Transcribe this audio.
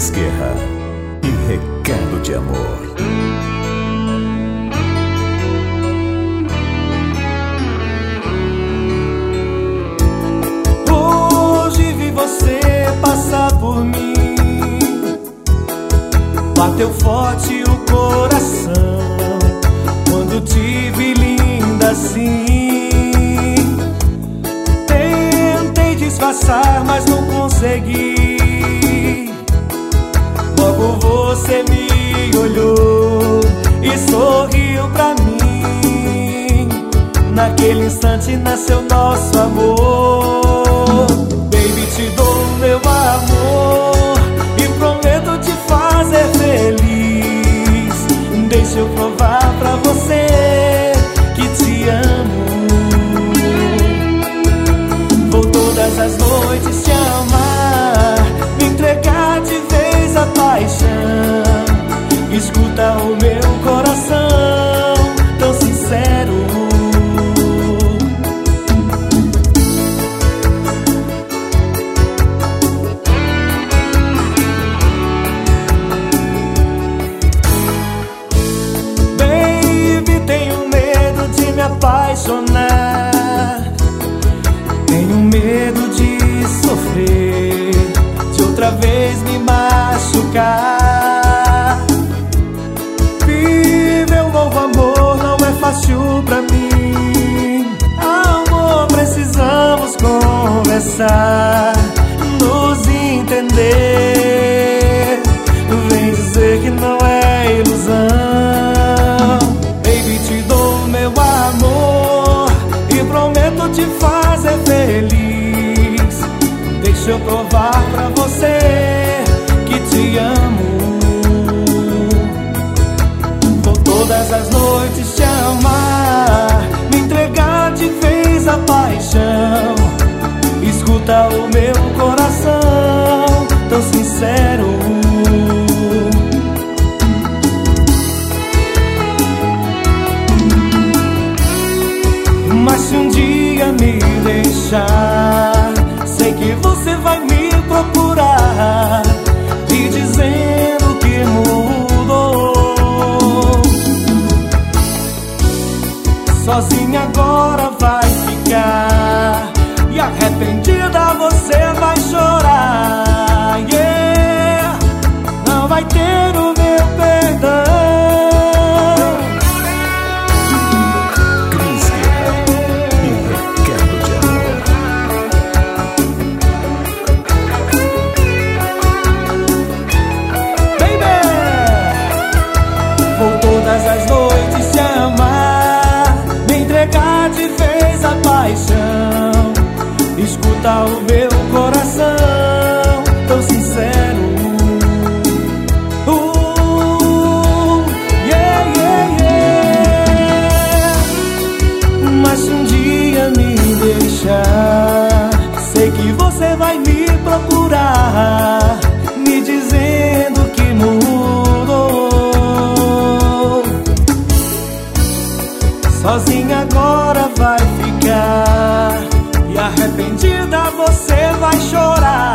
Cris Guerra e Recado de Amor. Hoje vi você passar por mim, bateu forte o coração quando te vi linda assim. Tentei disfarçar, mas não consegui. Logo você me olhou e sorriu pra mim. Naquele instante nasceu nosso amor. Baby, te dou meu amor e prometo te fazer feliz. Deixa eu provar pra você que te amo. Vou todas as noites te amar, me entregar de vez a paixão. Escuta o meu coração tão sincero. Baby, tenho medo de me apaixonar, tenho medo de sofrer, de outra vez me machucar. Viver um novo amor não é fácil pra mim. Amor, precisamos conversar, nos entender. Vem dizer que não é ilusão. Baby, te dou meu amor e prometo te fazer feliz. Deixa eu provar pra você que te amo. Vou todas as noites te amar, me entregar de vez a paixão. Escuta o meu coração tão sincero. Mas se um dia me deixar, sei que você vai me procurar, me dizendo que mudou. Sozinha agora vai ficar e arrependida você vai chorar. Yeah, não vai ter o meu perdão. Todas as noites te amar, me entregar de vez a paixão. Escuta o meu coração tão sincero. Yeah, yeah, yeah. Mas se um dia me deixar, sei que você vai me procurar, me dizendo que mudou. Sozinha agora vai ficar e arrependida você vai chorar.